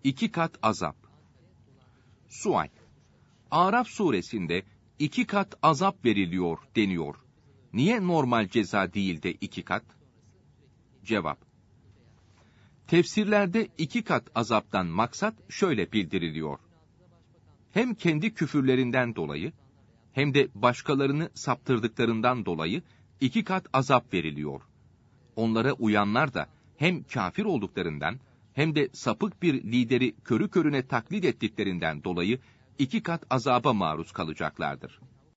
İki kat azap. Sual. Araf suresinde 2 kat azap veriliyor deniyor. Niye normal ceza değil de 2 kat? Cevap. Tefsirlerde 2 kat azaptan maksat şöyle bildiriliyor. Hem kendi küfürlerinden dolayı, hem de başkalarını saptırdıklarından dolayı 2 kat azap veriliyor. Onlara uyanlar da hem kafir olduklarından, hem de sapık bir lideri körü körüne taklit ettiklerinden dolayı 2 kat azaba maruz kalacaklardır.